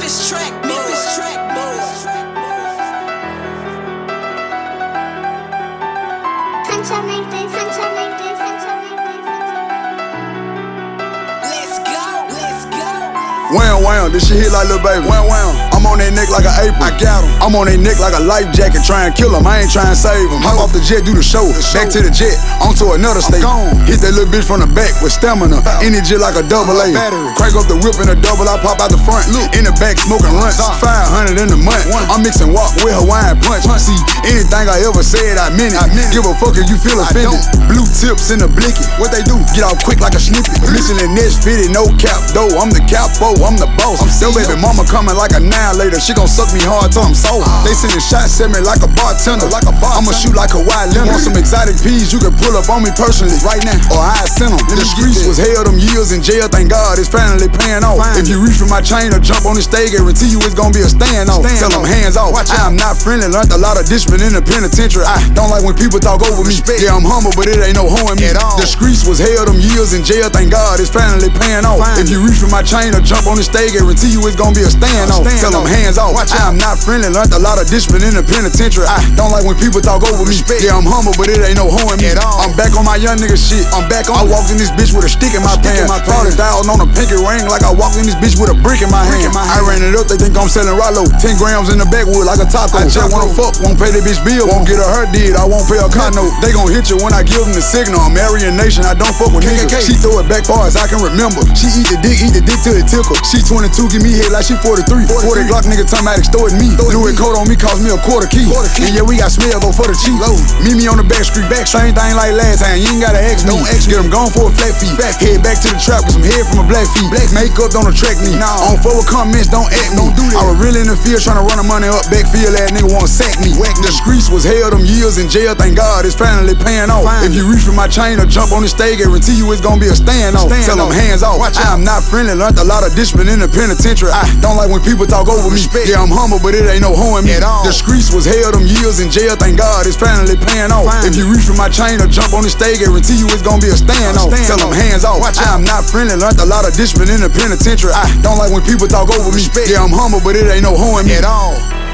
Memphis track, Memphis track, Memphis track. Huncha make this, Huncha make this, Huncha make this, Huncha make this. Let's go, let's go. Wham wham, this shit hit like Lil Baby. Wham wham, I'm on their neck like an apron. I got him. I'm on their neck like a life jacket, trying to kill him. I ain't trying to save him. Hop off the jet, do the show. Back to the jet, onto another state. Hit that little bitch from the back with stamina. In it just like a double A. Crank up the whip in a double, I pop out the front. In the back, smoking runts. 500 in the month. I'm mixing walk with Hawaiian punch. See, anything I ever said, I meant it. Give a fuck if you feel offended. Blue tips in the blicky. What they do? Get off quick like a snippet. Michelin nets fitted, no cap though. I'm the capo, I'm the boss. Still baby mama coming like a 9 later. She gon' suck me hard till I'm soft. They sending shots at me like a bartender. I'ma shoot like a wild lemon. Want some exotic peas, you can pull up on me personally right now, or I send them. The streets was hell, them years in jail, thank God it's finally paying off. If you reach for my chain or jump on the stage, guarantee you it's gonna be a standoff. Tell them hands off. I'm not friendly, learned a lot of discipline in the penitentiary. I don't like when people talk over me. Yeah, I'm humble, but it ain't no hoe in me. The streets was hell, them years in jail, thank God it's finally paying off. If you reach for my chain or jump on the stage, guarantee you it's gonna be a standoff. Tell them hands off. I'm not friendly, learned a lot of discipline in the penitentiary. I don't like when people talk over me. Yeah, I'm humble, but it ain't no hoe in me. I'm back on my young nigga shit. I'm back on. I walked in this bitch with a stick in my pants. Party dialed on a pinky ring like I walked in this bitch with a brick in my hand. I ran it up, they think I'm selling Rollo. 10 grams in the backwood like a taco. I just wanna fuck, won't pay the bitch bill. Won't get a hurt did, I won't pay a condo. They gon' hit you when I give them the signal. I'm Aryan Nation, I don't fuck with niggas. She throw it back far as I can remember. She eat the dick till it tickle. She 22, give me head like she 43. 40 Glock nigga talking about extorting me. Louis coat on me cost me a quarter key. And yeah, we got smell, go for the cheap. Meet me on the back street, same thing like last time. You ain't gotta ask me. Get them gone for a flat fee. Head back to the trap with some head from a black feet. Makeup don't attract me. On forward comments, don't act me. I was really in the field trying to run the money up. Backfield ass nigga wanna sack me. The streets was hell, them years in jail, thank God it's finally paying off. If you reach for my chain or jump on the stage, guarantee you it's gonna be a standoff. Tell them hands off. I'm not friendly, learned a lot of discipline in the penitentiary. I don't like when people talk over me. Yeah, I'm humble, but it ain't no hoe in me. The streets was hell, them years in jail, thank God it's finally paying off. If you reach for my chain or jump on the stage, guarantee you it's gonna be a standoff. Tell them hands off. I'm not friendly, learned a lot of discipline in the penitentiary. I don't like when people talk over me. Yeah, I'm humble, but it ain't no hoe in me at all.